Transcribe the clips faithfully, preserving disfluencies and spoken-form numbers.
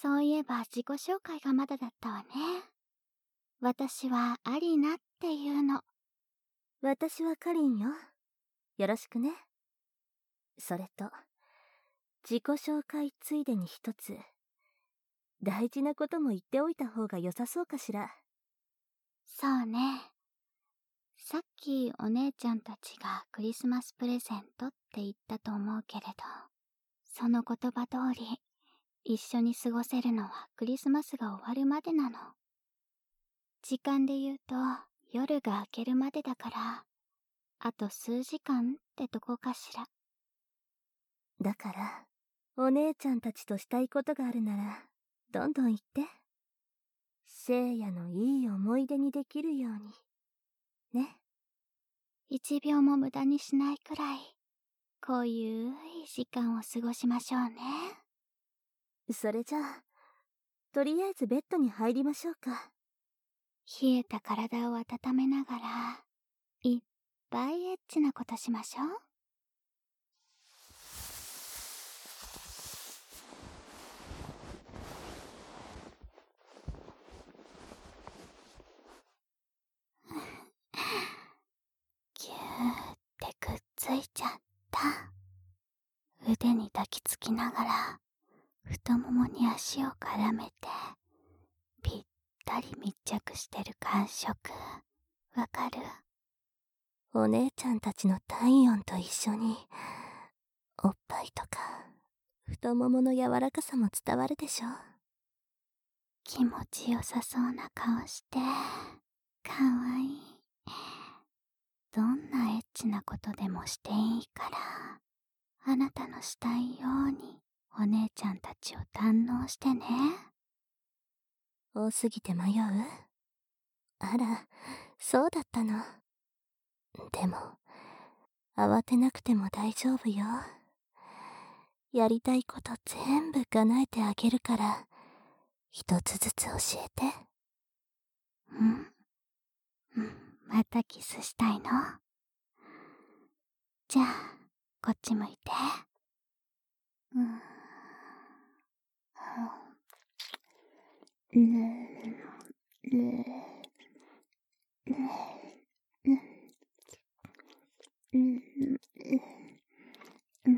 そういえば自己紹介がまだだったわね。私はアリナっていうの。 私はカリンよ。よろしくね。それと、自己紹介ついでに一つ、大事なことも言っておいた方が良さそうかしら。 そうね。さっきお姉ちゃんたちがクリスマスプレゼントって言ったと思うけれど、その言葉通り、一緒に過ごせるのはクリスマスが終わるまでなの。時間で言うと夜が明けるまでだから、あと数時間ってとこかしら。 だから、お姉ちゃんたちとしたいことがあるなら、どんどん言って。聖夜のいい思い出にできるように。ね。 一秒も無駄にしないくらい、こういういい時間を過ごしましょうね。 それじゃあ、とりあえずベッドに入りましょうか。 冷えた体を温めながら、いっぱいエッチなことしましょう。ぎゅーってくっついちゃった。腕に抱きつきながら太ももに足を絡めてぴったり密着してる感触、わかる？ お姉ちゃんたちの体温と一緒に、おっぱいとか太ももの柔らかさも伝わるでしょ。 気持ちよさそうな顔して、かわいい。どんなエッチなことでもしていいから、あなたのしたいようにお姉ちゃんたちを堪能してね。 多すぎて迷う？あら、そうだったの。でも、慌てなくても大丈夫よ。やりたいこと全部叶えてあげるから、一つずつ教えて。 うんうん、またキスしたいの？じゃあ、こっち向いて。うん。うん。うん。うん。うん。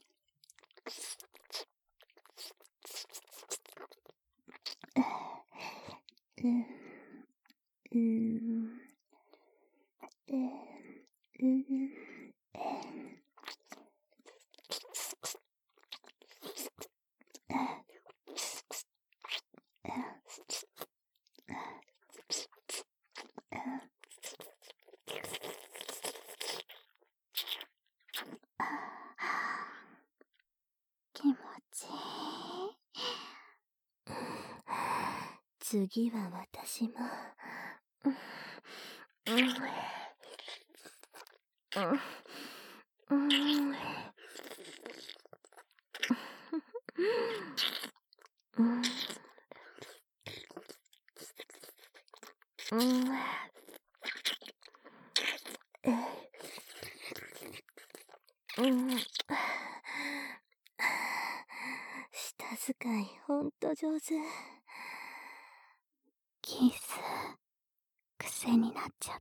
うん。うん。うん。気持ちいい。 次は私も。うん。うん。うん。うん。うん。うん。舌遣いほんと上手。 キス、癖になっちゃった？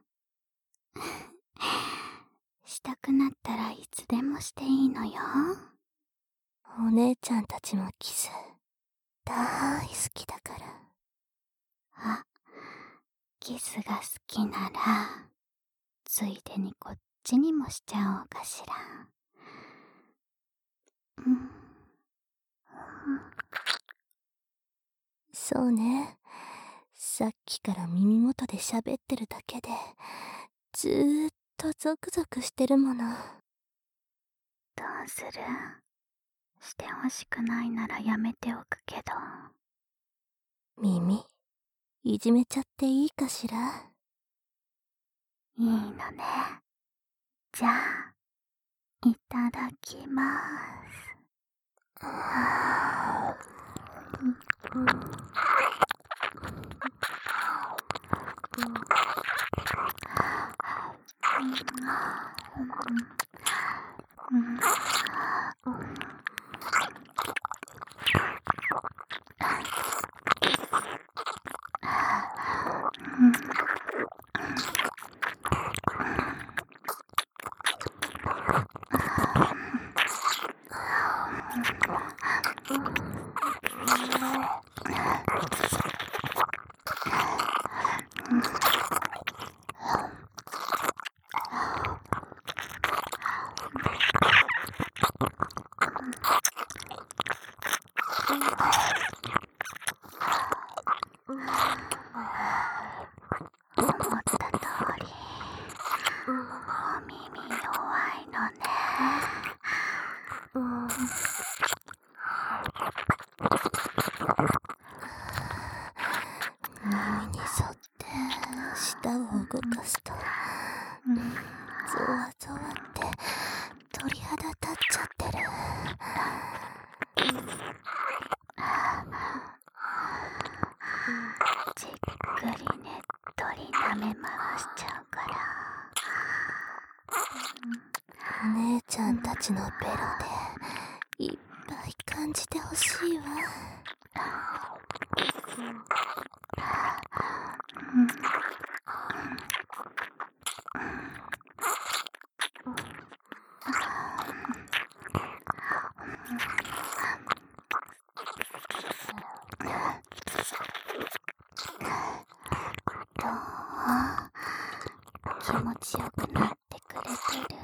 したくなったらいつでもしていいのよ。 お姉ちゃんたちもキス大好きだから。 あ、キスが好きなら、ついでにこっちにもしちゃおうかしら。うん。 そうね。さっきから耳元で喋ってるだけで、ずーっとゾクゾクしてるもの。 どうする？してほしくないならやめておくけど。 耳、いじめちゃっていいかしら？ いいのね。じゃあ、いただきまーす。うん。 思った通り、お耳弱いのね。 耳に沿って舌を動かすと、ゾワゾワって鳥肌立っちゃってる。 じっくりねっとり舐め回しちゃうから。 お姉ちゃんたちのベロでいっぱい感じてほしいわ。 どう？気持ちよくなってくれてる？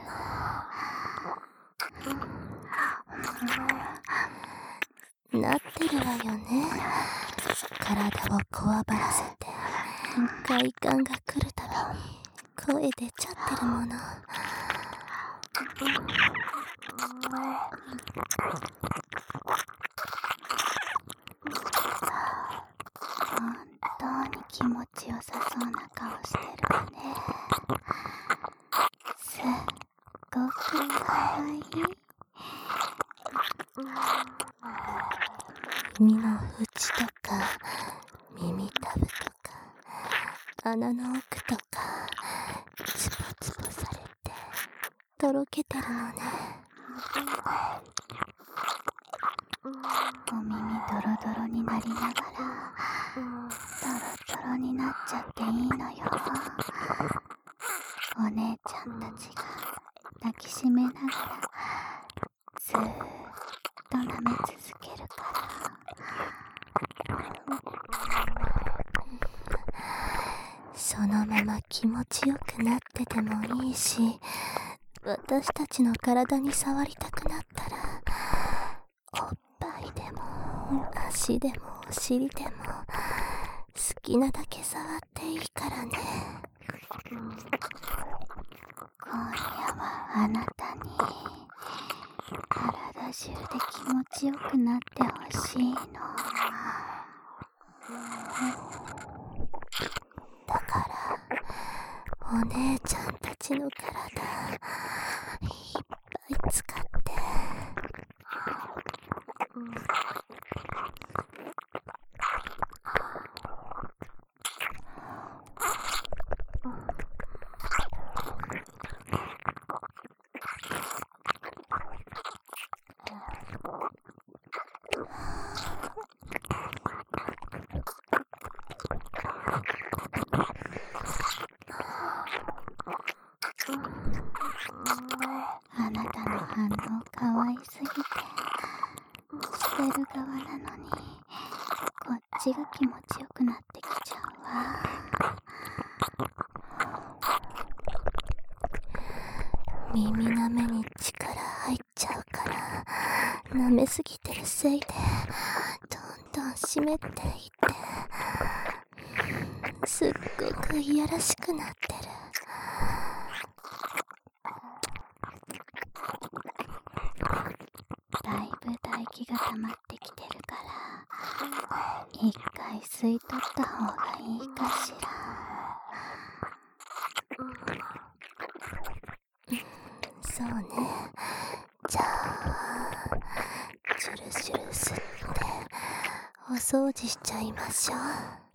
なってるわよね。体をこわばらせて快感が来るたびに声出ちゃってるもの。 本当に気持ちよさそうな顔してるわね。すっごくかわいい。 耳の縁とか耳たぶとか穴の奥とかツボツボされてとろけてるのね。 お耳ドロドロになりながらトロトロになっちゃっていいのよ。お姉ちゃんたちが抱きしめながらずーっと舐め続けるから。 そのまま気持ちよくなっててもいいし、私たちの体に触りたくなったらおっぱいでも足でもお尻でも好きなだけ触っていいからね。 今夜はあなたに体中で気持ちよくなってほしいの。 だからお姉ちゃんたちの体いっぱい使って。 あなたの反応かわいすぎて、してる側なのにこっちが気持ちよくなってきちゃうわ。 耳の目に力入っちゃうから舐めすぎてるせいでどんどん湿っていってすっごくいやらしくなってる。 だいぶ唾液が溜まってきてるから一回吸い取った方がいいかしら。 そうね。じゃあジュルジュル吸ってお掃除しちゃいましょう。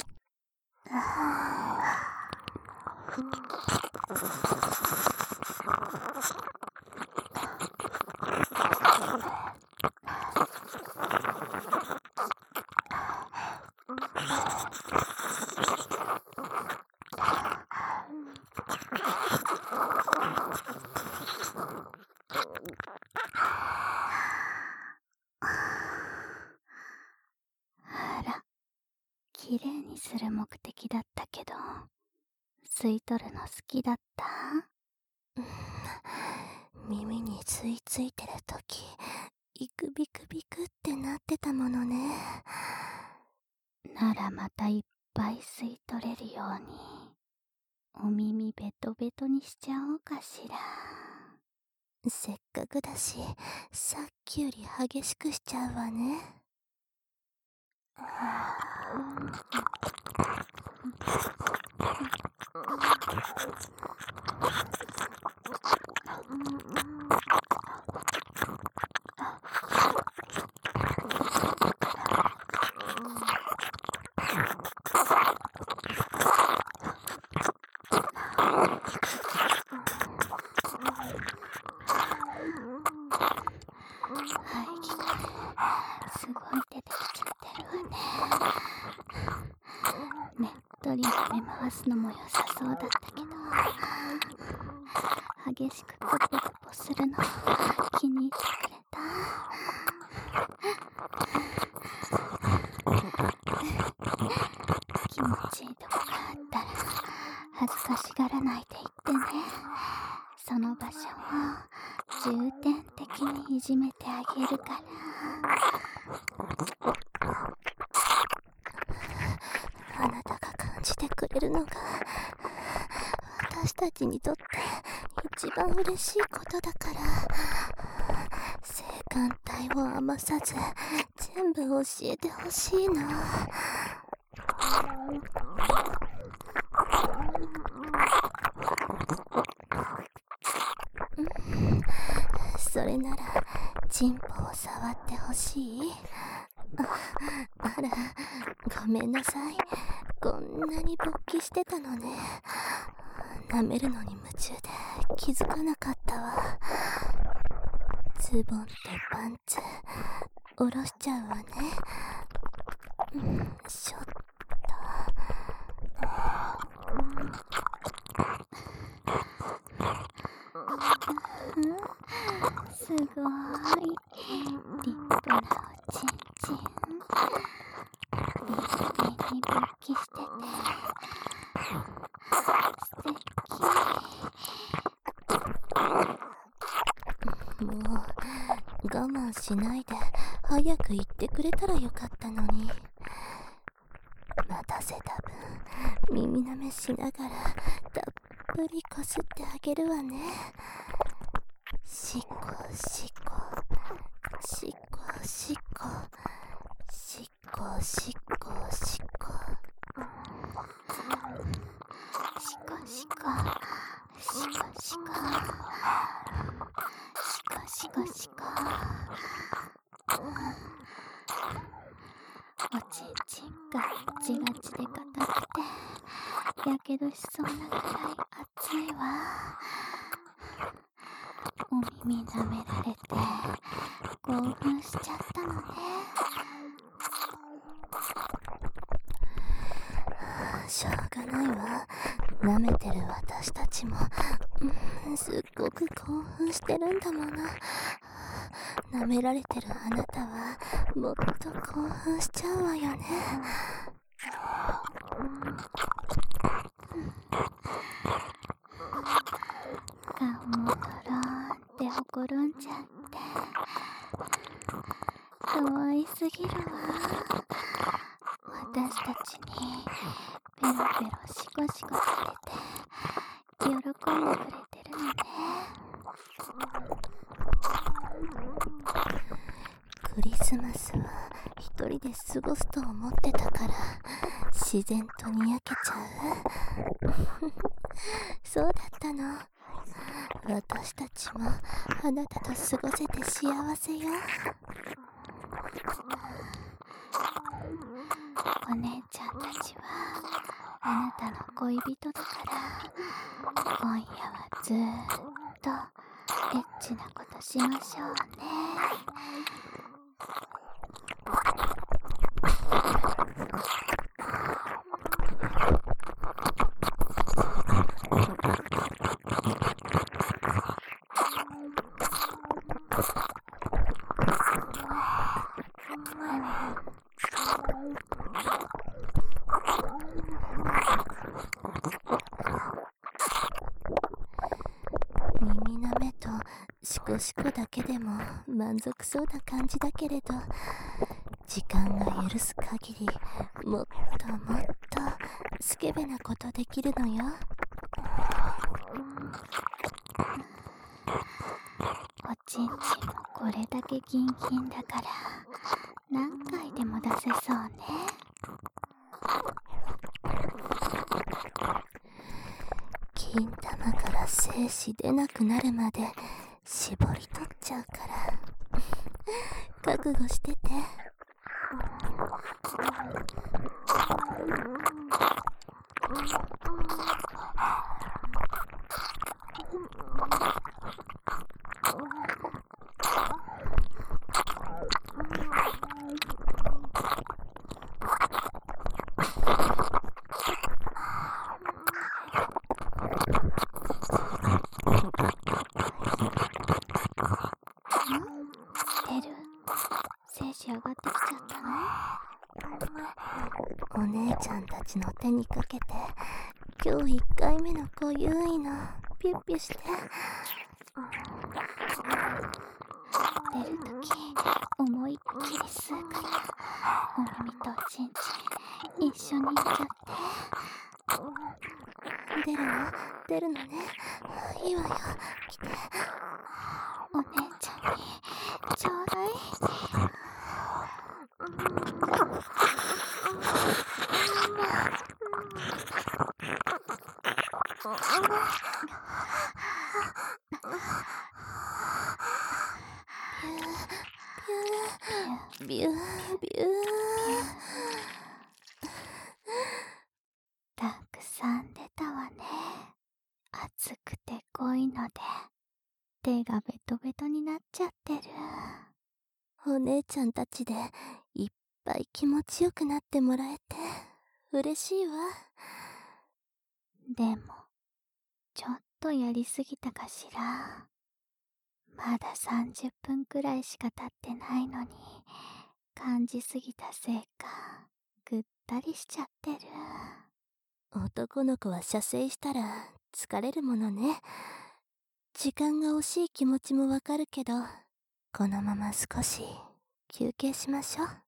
あら、きれいにする目的だったけど吸い取るの好きだった？ 耳に吸い付いてるときいくビクビクってなってたものね。 ならまたいっぱい吸い取れるようにお耳ベトベトにしちゃおうかしら。 せっかくだし、さっきより激しくしちゃうわね。 すごい出てきちゃってるわね。ねっとり舐め回すのも良さそうだったけど、激しくポポポポするの気に入ってくれた？気持ちいいとこがあったら恥ずかしがらないで言ってね。その場所を重点的にいじめてあげるから。 あなたが感じてくれるのが私たちにとって一番嬉しいことだから、性感帯を余さず全部教えてほしいの。それならチンポを触ってほしい？あ、あら、ごめんなさい。こんなに勃起してたのね。舐めるのに夢中で気づかなかったわ。ズボンとパンツ下ろしちゃうわね。うん、しょっと。 すごーい。立派なおちんちん。いい加減に勃起してて素敵。 もう我慢しないで早く言ってくれたらよかったのに。待たせた分耳舐めしながらたっぷりこすってあげるわね。しこしこしこしこしこしこしこしこしこしこしこしこしこしこ。おちんちんがガチガチで硬くてやけどしそうなくらい熱いわ。お耳舐められて興奮しちゃったのね。 しょうがないわ。舐めてる私たちも、うん、すっごく興奮してるんだもの。舐められてるあなたはもっと興奮しちゃうわよね。 顔もとろーんってほころんじゃって可愛すぎるわ。私たちにペロペロシコシコされて喜んでくれてるのね。 クリスマスは一人で過ごすと思ってたから自然とにやけちゃう。そうだったの。私たちもあなたと過ごせて幸せよ。 お姉ちゃんたちはあなたの恋人だから今夜はずーっとエッチなことしましょうね。 おしっこだけでも満足そうな感じだけれど、時間が許す限りもっともっとスケベなことできるのよ。 おちんちんもこれだけギンギンだから何回でも出せそうね。 金玉から精子出なくなるまで絞り取っちゃうから覚悟してて。 出る？精子上がってきちゃったの？お姉ちゃんたちの手にかけて今日いっかいめの子優位のピュッピュして。 出るとき思いっきり吸うからお耳とおちんちん一緒にいっちゃって。 出るの？出るのね。いいわよ。来て。 お姉ちゃんにちょうだい。 ビュービュービュービュー。 たくさん出たわね。暑くて濃いので手がベトベトになっちゃってる。 お姉ちゃんたちでいっぱい気持ちよくなってもらえて嬉しいわ。 でもちょっとやりすぎたかしら。まださんじゅっぷんくらいしか経ってないのに感じすぎたせいかぐったりしちゃってる。 男の子は射精したら疲れるものね。時間が惜しい気持ちもわかるけど、このまま少し休憩しましょう。